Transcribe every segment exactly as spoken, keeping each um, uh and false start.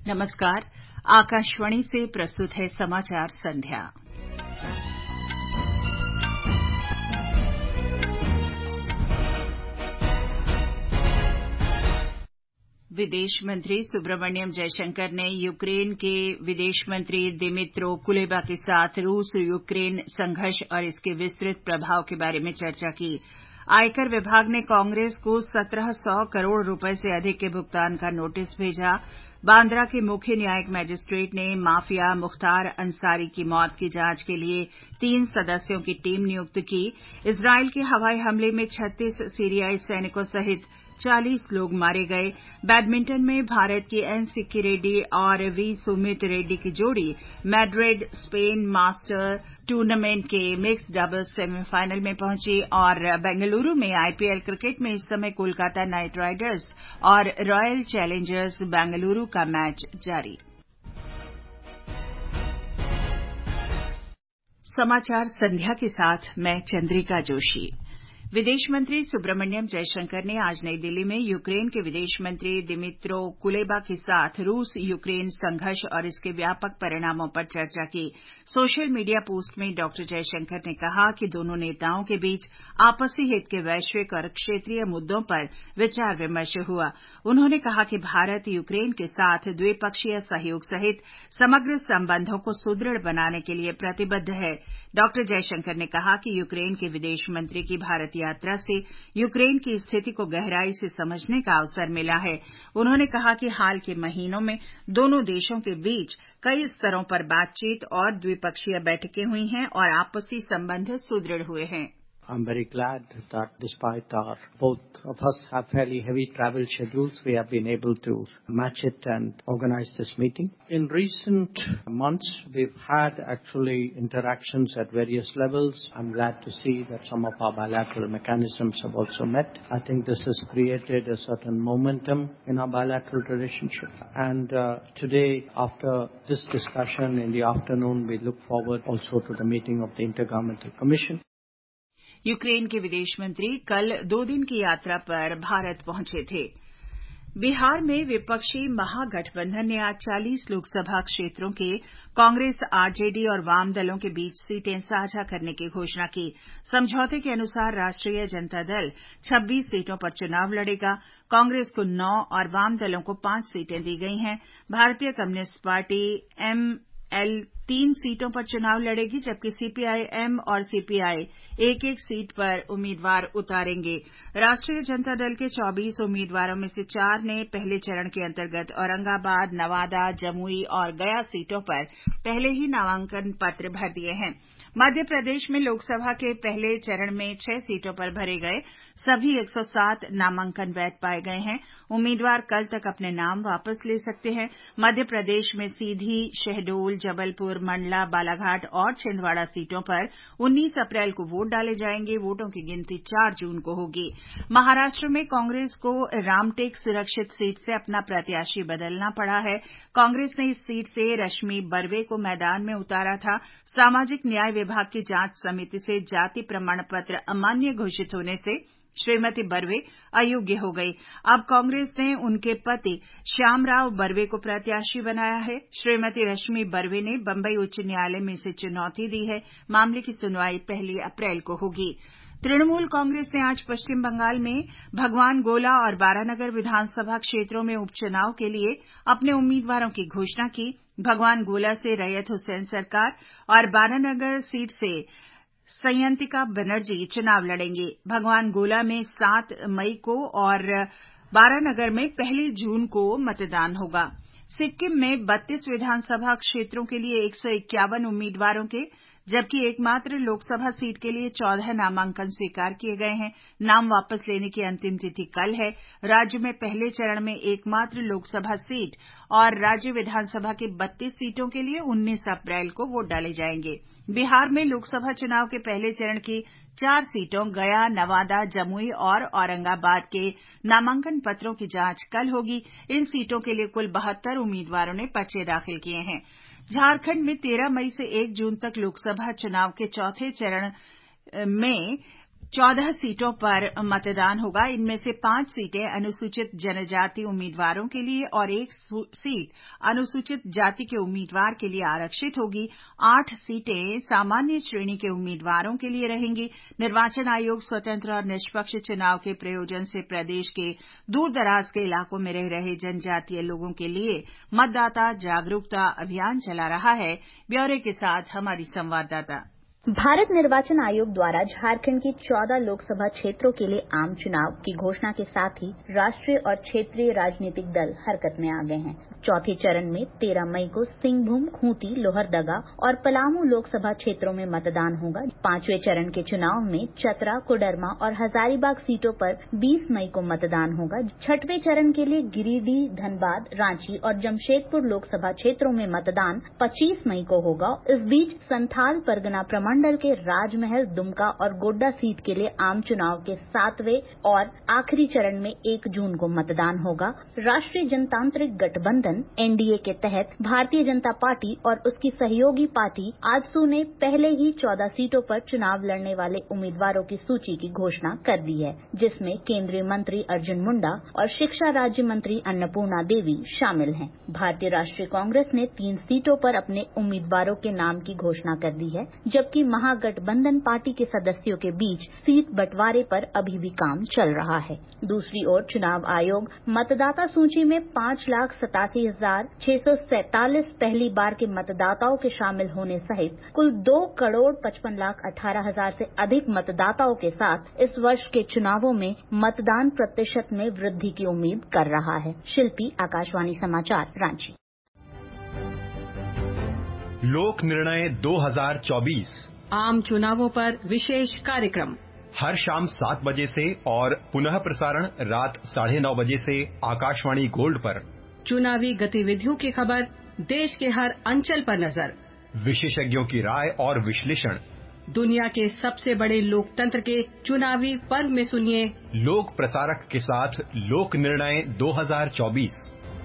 नमस्कार। आकाशवाणी से प्रस्तुत है समाचार संध्या। विदेश मंत्री सुब्रमण्यम जयशंकर ने यूक्रेन के विदेश मंत्री दिमित्रो कुलेबा के साथ रूस यूक्रेन संघर्ष और इसके विस्तृत प्रभाव के बारे में चर्चा की। आयकर विभाग ने कांग्रेस को सत्रह सौ करोड़ रुपए से अधिक के भुगतान का नोटिस भेजा। बांद्रा के मुख्य न्यायिक मजिस्ट्रेट ने माफिया मुख्तार अंसारी की मौत की जांच के लिए तीन सदस्यों की टीम नियुक्त की। इस्राइल के हवाई हमले में छत्तीस सीरियाई सैनिकों सहित चालीस लोग मारे गए। बैडमिंटन में भारत की एन सिक्की रेड्डी और वी सुमित रेड्डी की जोड़ी मैड्रिड स्पेन मास्टर टूर्नामेंट के मिक्स्ड डबल्स सेमीफाइनल में पहुंची और बेंगलुरु में आईपीएल क्रिकेट में इस समय कोलकाता नाइट राइडर्स और रॉयल चैलेंजर्स बेंगलुरु का मैच जारी। समाचार संध्या के साथ मैं चंद्रिका जोशी। विदेश मंत्री सुब्रमण्यम जयशंकर ने आज नई दिल्ली में यूक्रेन के विदेश मंत्री दिमित्रो कुलेबा के साथ रूस यूक्रेन संघर्ष और इसके व्यापक परिणामों पर चर्चा की। सोशल मीडिया पोस्ट में डॉ जयशंकर ने कहा कि दोनों नेताओं के बीच आपसी हित के वैश्विक और क्षेत्रीय मुद्दों पर विचार विमर्श हुआ। उन्होंने कहा कि भारत यूक्रेन के साथ द्विपक्षीय सहयोग सहित समग्र संबंधों को सुदृढ़ बनाने के लिए प्रतिबद्ध है। डॉ जयशंकर ने कहा कि यूक्रेन के विदेश मंत्री की भारत यात्रा से यूक्रेन की स्थिति को गहराई से समझने का अवसर मिला है। उन्होंने कहा कि हाल के महीनों में दोनों देशों के बीच कई स्तरों पर बातचीत और द्विपक्षीय बैठकें हुई हैं और आपसी संबंध सुदृढ़ हुए हैं। I'm very glad that despite our, both of us have fairly heavy travel schedules, we have been able to match it and organize this meeting. In recent months, we've had actually interactions at various levels. I'm glad to see that some of our bilateral mechanisms have also met. I think this has created a certain momentum in our bilateral relationship. And uh, today, after this discussion in the afternoon, we look forward also to the meeting of the Intergovernmental Commission. Ukraine के विदेश मंत्री कल दो दिन की यात्रा पर भारत पहुंचे थे। बिहार में विपक्षी महागठबंधन ने आज चालीस लोकसभा क्षेत्रों के कांग्रेस आरजेडी और वाम दलों के बीच सीटें साझा करने की घोषणा की। समझौते के अनुसार राष्ट्रीय जनता दल छब्बीस सीटों पर चुनाव लड़ेगा। कांग्रेस को नौ और वाम दलों को पांच सीटें दी गई हैं। भारतीय कम्युनिस्ट पार्टी एमएल तीन सीटों पर चुनाव लड़ेगी, जबकि सीपीआई-एम और सीपीआई एक एक सीट पर उम्मीदवार उतारेंगे। राष्ट्रीय जनता दल के चौबीस उम्मीदवारों में से चार ने पहले चरण के अंतर्गत औरंगाबाद, नवादा, जमुई और गया सीटों पर पहले ही नामांकन पत्र भर दिए हैं। मध्य प्रदेश में लोकसभा के पहले चरण में छह सीटों पर भरे गए सभी एक सौ सात नामांकन वैध पाए गए हैं। उम्मीदवार कल तक अपने नाम वापस ले सकते हैं। मध्य प्रदेश में सीधी, शहडोल, जबलपुर, मंडला, बालाघाट और छिंदवाड़ा सीटों पर उन्नीस अप्रैल को वोट डाले जाएंगे। वोटों की गिनती चार जून को होगी। महाराष्ट्र में कांग्रेस को रामटेक सुरक्षित सीट से अपना प्रत्याशी बदलना पड़ा है। कांग्रेस ने इस सीट से रश्मि बर्वे को मैदान में उतारा था। सामाजिक न्याय विभाग की जांच समिति से जाति प्रमाण पत्र अमान्य घोषित होने से श्रीमती बर्वे अयोग्य हो गई। अब कांग्रेस ने उनके पति श्यामराव बर्वे को प्रत्याशी बनाया है। श्रीमती रश्मि बर्वे ने बंबई उच्च न्यायालय में इसे चुनौती दी है। मामले की सुनवाई पहली अप्रैल को होगी। तृणमूल कांग्रेस ने आज पश्चिम बंगाल में भगवान गोला और बारानगर विधानसभा क्षेत्रों में उपचुनाव के लिए अपने उम्मीदवारों की घोषणा की। भगवान गोला से रैयत हुसैन सरकार और बारानगर सीट से संयंतिका बनर्जी चुनाव लड़ेंगे। भगवान गोला में सात मई को और बारानगर में पहली जून को मतदान होगा। सिक्किम में बत्तीस विधानसभा क्षेत्रों के लिए एक सौ इक्यावन उम्मीदवारों के, जबकि एकमात्र लोकसभा सीट के लिए चौदह नामांकन स्वीकार किए गए हैं। नाम वापस लेने की अंतिम तिथि कल है। राज्य में पहले चरण में एकमात्र लोकसभा सीट और राज्य विधानसभा की बत्तीस सीटों के लिए उन्नीस अप्रैल को वोट डाले जाएंगे। बिहार में लोकसभा चुनाव के पहले चरण की चार सीटों गया, नवादा, जमुई और औरंगाबाद के नामांकन पत्रों की जांच कल होगी। इन सीटों के लिए कुल बहत्तर उम्मीदवारों ने पर्चे दाखिल किए हैं। झारखंड में तेरह मई से एक जून तक लोकसभा चुनाव के चौथे चरण में चौदह सीटों पर मतदान होगा। इनमें से पांच सीटें अनुसूचित जनजाति उम्मीदवारों के लिए और एक सीट अनुसूचित जाति के उम्मीदवार के लिए आरक्षित होगी। आठ सीटें सामान्य श्रेणी के उम्मीदवारों के लिए रहेंगी। निर्वाचन आयोग स्वतंत्र और निष्पक्ष चुनाव के प्रयोजन से प्रदेश के दूर-दराज के इलाकों में रह रहे जनजातीय लोगों के लिए मतदाता जागरूकता अभियान चला रहा है। ब्यौरे के साथ हमारी संवाददाता। भारत निर्वाचन आयोग द्वारा झारखंड की चौदह लोकसभा क्षेत्रों के लिए आम चुनाव की घोषणा के साथ ही राष्ट्रीय और क्षेत्रीय राजनीतिक दल हरकत में आ गए हैं। चौथे चरण में तेरह मई को सिंहभूम, खूंटी, लोहरदगा और पलामू लोकसभा क्षेत्रों में मतदान होगा। पांचवें चरण के चुनाव में चतरा, कोडरमा और हजारीबाग सीटों पर बीस मई को मतदान होगा। छठवें चरण के लिए गिरिडीह, धनबाद, रांची और जमशेदपुर लोकसभा क्षेत्रों में मतदान पच्चीस मई को होगा। इस बीच संथाल परगना मंडल के राजमहल, दुमका और गोड्डा सीट के लिए आम चुनाव के सातवें और आखिरी चरण में एक जून को मतदान होगा। राष्ट्रीय जनतांत्रिक गठबंधन एनडीए के तहत भारतीय जनता पार्टी और उसकी सहयोगी पार्टी आजसू ने पहले ही चौदह सीटों पर चुनाव लड़ने वाले उम्मीदवारों की सूची की घोषणा कर दी है, जिसमें केंद्रीय मंत्री अर्जुन मुंडा और शिक्षा राज्य मंत्री अन्नपूर्णा देवी शामिल हैं। भारतीय राष्ट्रीय कांग्रेस ने तीन सीटों पर अपने उम्मीदवारों के नाम की घोषणा कर दी है, जबकि महागठबंधन पार्टी के सदस्यों के बीच सीट बंटवारे पर अभी भी काम चल रहा है। दूसरी ओर चुनाव आयोग मतदाता सूची में पांच लाख सतासी हजार छह सौ सैतालीस पहली बार के मतदाताओं के शामिल होने सहित कुल दो करोड़ पचपन लाख अठारह हजार से अधिक मतदाताओं के साथ इस वर्ष के चुनावों में मतदान प्रतिशत में वृद्धि की उम्मीद कर रहा है। शिल्पी, आकाशवाणी समाचार, रांची। लोक निर्णय दो हज़ार चौबीस आम चुनावों पर विशेष कार्यक्रम हर शाम सात बजे से और पुनः प्रसारण रात साढ़े नौ बजे से आकाशवाणी गोल्ड पर। चुनावी गतिविधियों की खबर, देश के हर अंचल पर नजर, विशेषज्ञों की राय और विश्लेषण। दुनिया के सबसे बड़े लोकतंत्र के चुनावी पर्व में सुनिए लोक प्रसारक के साथ लोक निर्णय दो हज़ार चौबीस।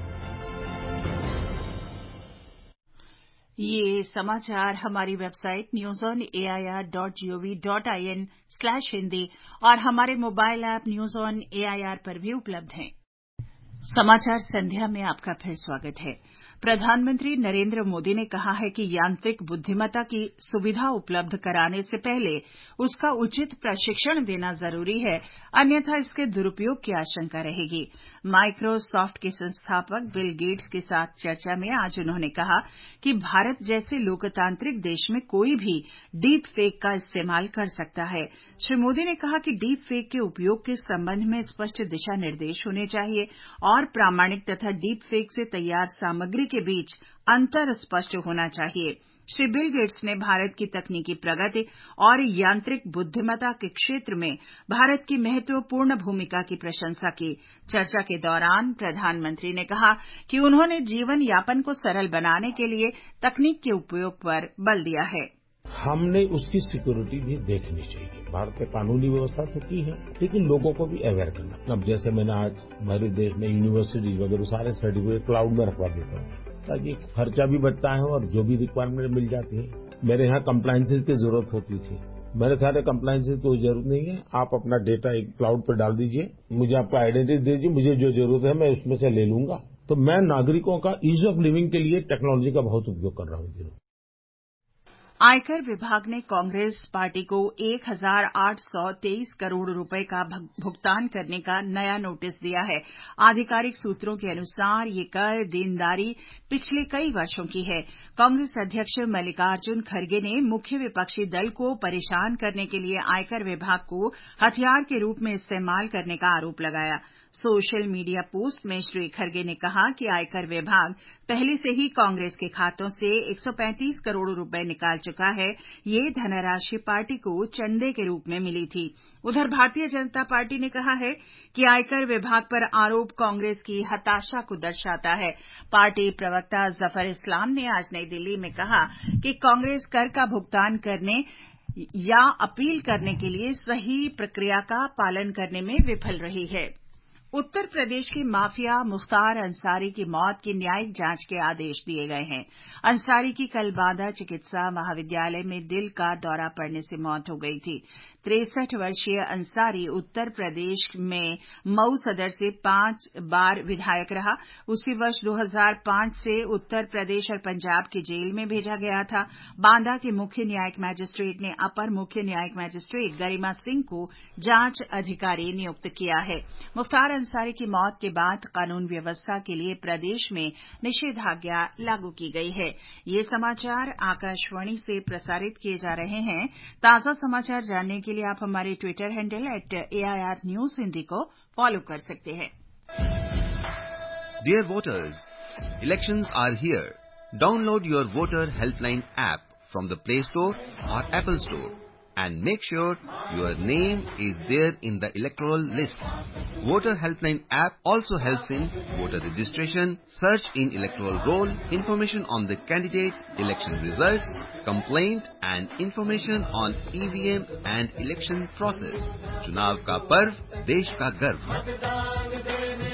ये समाचार हमारी website news on A I R dot G O V dot I N slash Hindi और हमारे mobile app news on A I R पर भी उपलब्ध हैं। समाचार संध्या में आपका फिर स्वागत है। प्रधानमंत्री नरेंद्र मोदी ने कहा है कि यांत्रिक बुद्धिमत्ता की सुविधा उपलब्ध कराने से पहले उसका उचित प्रशिक्षण देना जरूरी है, अन्यथा इसके दुरुपयोग की आशंका रहेगी। माइक्रोसॉफ्ट के संस्थापक बिल गेट्स के साथ चर्चा में आज उन्होंने कहा कि भारत जैसे लोकतांत्रिक देश में कोई भी डीप फेक का इस्तेमाल कर सकता है। श्री मोदी ने कहा कि डीप फेक के उपयोग के संबंध में स्पष्ट दिशा निर्देश होने चाहिए और प्रामाणिक तथा डीप फेक से तैयार सामग्री के बीच अंतर स्पष्ट होना चाहिए। श्री बिल गेट्स ने भारत की तकनीकी प्रगति और यांत्रिक बुद्धिमत्ता के क्षेत्र में भारत की महत्वपूर्ण भूमिका की प्रशंसा की। चर्चा के दौरान प्रधानमंत्री ने कहा कि उन्होंने जीवन यापन को सरल बनाने के लिए तकनीक के उपयोग पर बल दिया है। हमने उसकी सिक्योरिटी भी देखनी चाहिए। भारत में कानूनी व्यवस्था तो की है, लेकिन लोगों को भी अवेयर करना। अब जैसे मैंने आज हमारे देश में यूनिवर्सिटीज वगैरह सारे सर्टिफिकेट क्लाउड में रखवा देता हूँ, ताकि खर्चा भी बचता है और जो भी रिक्वायरमेंट मिल जाती है। मेरे यहाँ कंप्लायंसेस की जरूरत होती थी, मेरे सारे कंप्लायंसेस की जरूरत नहीं है। आप अपना डेटा एक क्लाउड पर डाल दीजिए, मुझे आपका आइडेंटिटी दीजिए, मुझे जो जरूरत है मैं उसमें से ले लूंगा। तो मैं नागरिकों का ईज ऑफ लिविंग के लिए टेक्नोलॉजी का बहुत उपयोग कर रहा हूँ। आयकर विभाग ने कांग्रेस पार्टी को एक हजार आठ सौ तेईस करोड़ रुपए का भुगतान करने का नया नोटिस दिया है। आधिकारिक सूत्रों के अनुसार ये कर देनदारी पिछले कई वर्षों की है। कांग्रेस अध्यक्ष मल्लिकार्जुन खड़गे ने मुख्य विपक्षी दल को परेशान करने के लिए आयकर विभाग को हथियार के रूप में इस्तेमाल करने का आरोप लगाया। सोशल मीडिया पोस्ट में श्री खड़गे ने कहा कि आयकर विभाग पहले से ही कांग्रेस के खातों से एक सौ पैंतीस करोड़ रुपए निकाल चुका है। ये धनराशि पार्टी को चंदे के रूप में मिली थी। उधर भारतीय जनता पार्टी ने कहा है कि आयकर विभाग पर आरोप कांग्रेस की हताशा को दर्शाता है। पार्टी प्रवक्ता जफर इस्लाम ने आज नई दिल्ली में कहा कि कांग्रेस कर का भुगतान करने या अपील करने के लिए सही प्रक्रिया का पालन करने में विफल रही है। उत्तर प्रदेश के माफिया मुख्तार अंसारी की मौत की न्यायिक जांच के आदेश दिए गए हैं। अंसारी की कल बांदा चिकित्सा महाविद्यालय में दिल का दौरा पड़ने से मौत हो गई थी। तिरसठ वर्षीय अंसारी उत्तर प्रदेश में मऊ सदर से पांच बार विधायक रहा। उसी वर्ष दो हज़ार पांच से उत्तर प्रदेश और पंजाब की जेल में भेजा गया था। बांदा के मुख्य न्यायिक मैजिस्ट्रेट ने अपर मुख्य न्यायिक मैजिस्ट्रेट गरिमा सिंह को जांच अधिकारी नियुक्त किया है। मुख्तार अंसारी की मौत के बाद कानून व्यवस्था के लिए प्रदेश में निषेधाज्ञा लागू की गई है। ये समाचार आकाशवाणी से प्रसारित किए जा रहे हैं। ताजा समाचार जानने के लिए आप हमारे Twitter handle at AIR news Hindi को फॉलो कर सकते हैं। Dear voters, elections are here. Download your voter helpline app from the Play Store or Apple Store and make sure your name is there in the electoral list. Voter helpline app also helps in voter registration, search in electoral roll, information on the candidates, election results, complaint and information on E V M and election process. चुनाव का पर्व, देश का गर्व।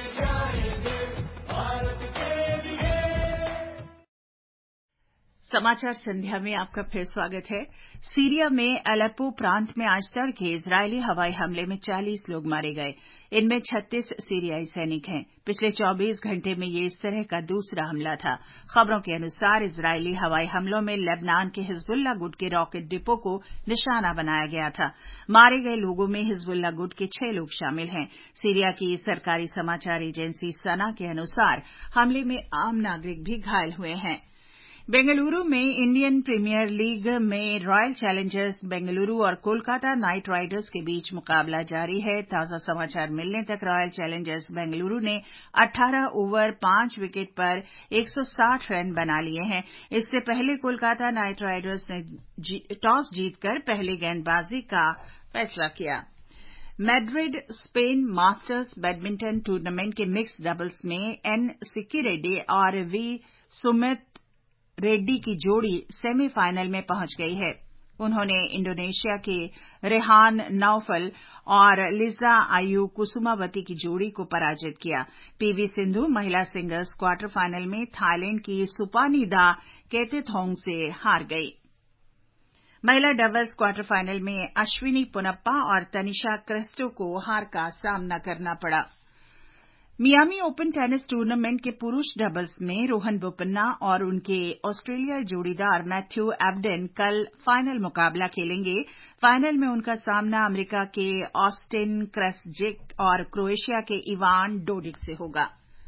समाचार संध्या में आपका फिर स्वागत है। सीरिया में अलेप्पो प्रांत में आज तड़के इजरायली हवाई हमले में चालीस लोग मारे गए। इनमें छत्तीस सीरियाई सैनिक हैं। पिछले चौबीस घंटे में ये इस तरह का दूसरा हमला था। खबरों के अनुसार इजरायली हवाई हमलों में लेबनान के हिजबुल्लाह गुट के रॉकेट डिपो को निशाना बनाया गया था। मारे गए लोगों में हिजबुल्लाह गुट के छह लोग शामिल हैं। सीरिया की सरकारी समाचार एजेंसी सना के अनुसार हमले में आम नागरिक भी घायल हुए हैं। बेंगलुरु में इंडियन प्रीमियर लीग में रॉयल चैलेंजर्स बेंगलुरु और कोलकाता नाइट राइडर्स के बीच मुकाबला जारी है। ताजा समाचार मिलने तक रॉयल चैलेंजर्स बेंगलुरु ने अठारह ओवर पांच विकेट पर एक सौ साठ रन बना लिए हैं। इससे पहले कोलकाता नाइट राइडर्स ने जी, टॉस जीतकर पहले गेंदबाजी का फैसला किया। Madrid Spain Masters badminton tournament के मिक्स्ड डबल्स में एन सिक्की रेड्डी और वी सुमित रेड्डी की जोड़ी सेमीफाइनल में पहुंच गई है। उन्होंने इंडोनेशिया के रेहान नौफल और लिजा आयु कुसुमावती की जोड़ी को पराजित किया। पीवी सिंधु महिला सिंगल्स क्वार्टर फाइनल में थाईलैंड की सुपानीदा केतेथोंग से हार गई। महिला डबल्स क्वार्टर फाइनल में अश्विनी पोनप्पा और तनिषा क्रेस्टो को हार का सामना करना पड़ा। मियामी ओपन टेनिस टूर्नामेंट के पुरुष डबल्स में रोहन बोपन्ना और उनके ऑस्ट्रेलियाई जोड़ीदार मैथ्यू एबडेन कल फाइनल मुकाबला खेलेंगे। फाइनल में उनका सामना अमेरिका के ऑस्टिन क्रेसजिक और क्रोएशिया के इवान डोडिक से होगा।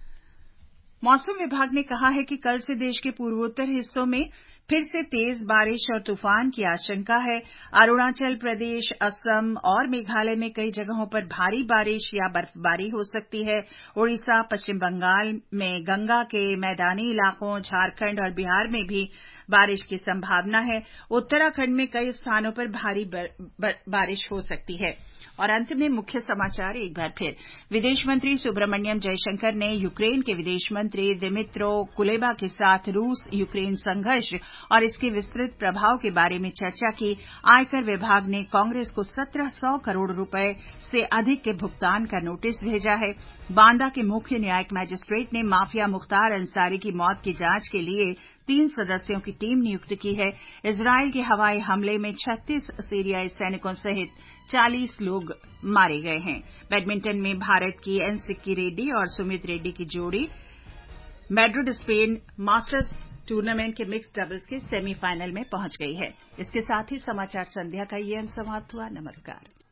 मौसम विभाग ने कहा है कि कल से देश के पूर्वोत्तर हिस्सों में फिर से तेज बारिश और तूफान की आशंका है। अरुणाचल प्रदेश, असम और मेघालय में कई जगहों पर भारी बारिश या बर्फबारी हो सकती है। ओडिशा, पश्चिम बंगाल में गंगा के मैदानी इलाकों, झारखंड और बिहार में भी बारिश की संभावना है। उत्तराखंड में कई स्थानों पर भारी बारिश हो सकती है। और अंत में मुख्य समाचार एक बार फिर। विदेश मंत्री सुब्रमण्यम जयशंकर ने यूक्रेन के विदेश मंत्री दिमित्रो कुलेबा के साथ रूस यूक्रेन संघर्ष और इसके विस्तृत प्रभाव के बारे में चर्चा की। आयकर विभाग ने कांग्रेस को सत्रह सौ करोड़ रुपए से अधिक के भुगतान का नोटिस भेजा है। बांदा के मुख्य न्यायिक मैजिस्ट्रेट ने माफिया मुख्तार अंसारी की मौत की जांच के लिए तीन सदस्यों की टीम नियुक्त की है। इजरायल के हवाई हमले में छत्तीस सीरियाई सैनिकों सहित चालीस लोग मारे गए हैं। बैडमिंटन में भारत की एन सिक्की रेड्डी और सुमित रेड्डी की जोड़ी मैड्रिड स्पेन मास्टर्स टूर्नामेंट के मिक्स्ड डबल्स के सेमीफाइनल में पहुंच गई है। इसके साथ ही समाचार संध्या का ये अंक समाप्त हुआ। नमस्कार।